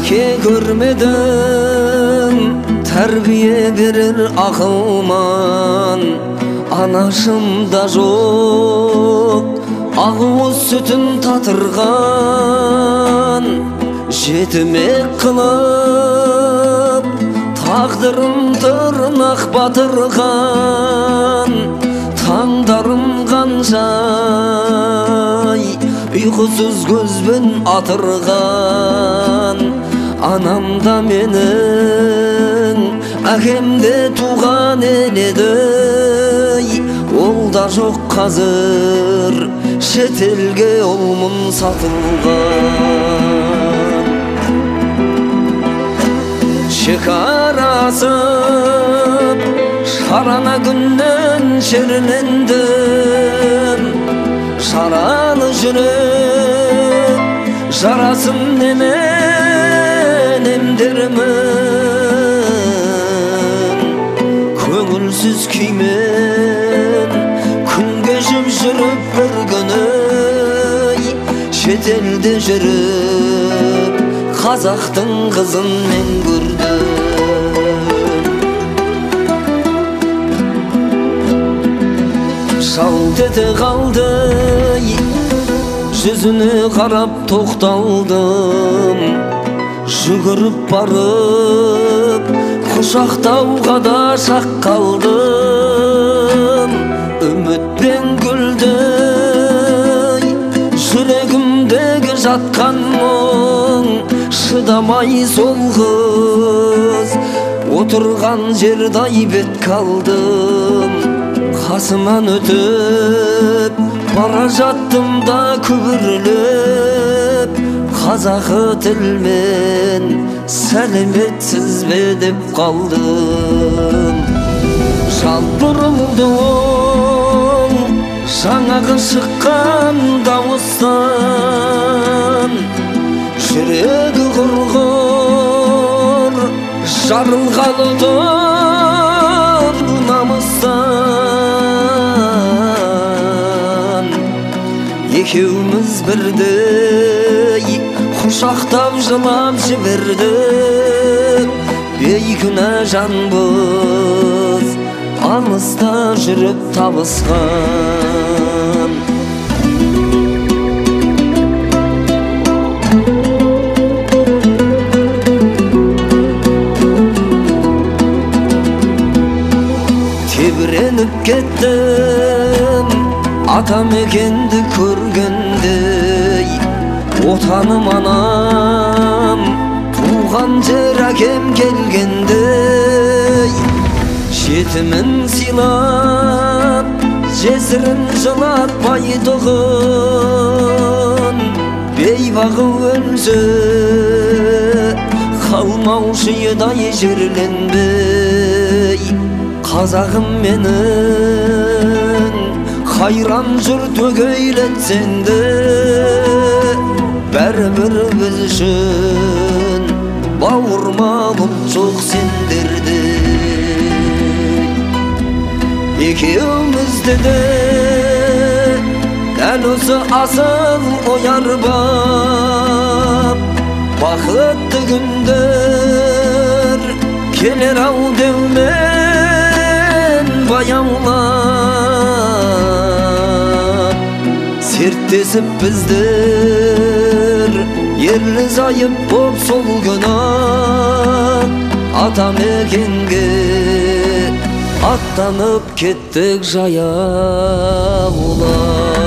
әке көрмедім, тәрбие берер ақылман. Анашым да жоқ, ақуыз сүтін татырған. Жетімек қылып, тағдырым тырнақ батырған. Таңдарым қаншай, ұйқысыз көзбен атырған. Анам да менің, әкем де туған еді. Ол да жоқ қазір, шетелге олмын сатылған. Шекарасып, шарана күннен шерлендім. Шаралы жүрек, жарасын немен емдермін. Көңілсіз күймен күн кешіп жүріп бір күні, шетелде жүріп қазақтың қызын мен көрдім. Жалт ете қалды, жүзіне қарап тоқталдым. Жүгіріп барып, құшақтауға да шақ қалдым. Үмітпен гүлдей, жүрегімдегі жатқан мұң. Шыдамай сол қыз, отырған жердай бет қалдым. Қасыман өтіп, бара жаттым да күбірлеп. Қазақы тілмен сәлеметсіз бе деп қалдым. Жалт бұрылды ол жаңағы шыққан дауыстан. Жүрегі құрғыр, жарылғалы тұр намыстан. Екеуміз бірдей құшақтап жылап жібердік. Бейкүнә жанбыз, алыста жүріп табысқан. Тебіреніп кеттім, атамекенді көргендей. Отаным анам, туған жер әкем келгендей. Жетімін сыйлап, жесірін жылатпайтұғын. Бейбағы өлсе, қалмаушы едай жерленбей. Қазағым менің, қайран жұрт өгейлетсең де, бәрібір біз үшін бауырмалым жоқ сендерде. Екеумізді де дәл осы асыл ойарбап, бақытты күндер келер ау деумен баяулап. Серттесіп біздер ерлі зайып боп сол күні атамекенге аттанып кеттік жаяулап.